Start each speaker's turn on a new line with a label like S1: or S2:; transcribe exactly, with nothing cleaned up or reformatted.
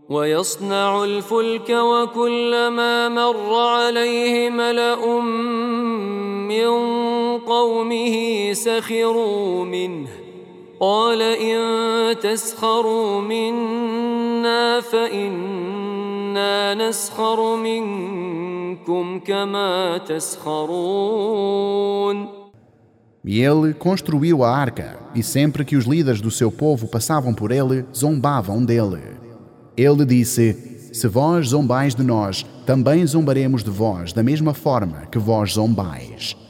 S1: ويصنع الفلك وكلما مر عليه ملأ من قومه سخروا منه قال إن تسخروا منا فإنا نسخر منكم كما تسخرون.
S2: E ele construiu a arca, e sempre que os líderes do seu povo passavam por ele, zombavam dele. Ele disse: se vós zombais de nós, também zombaremos de vós, da mesma forma que vós zombais.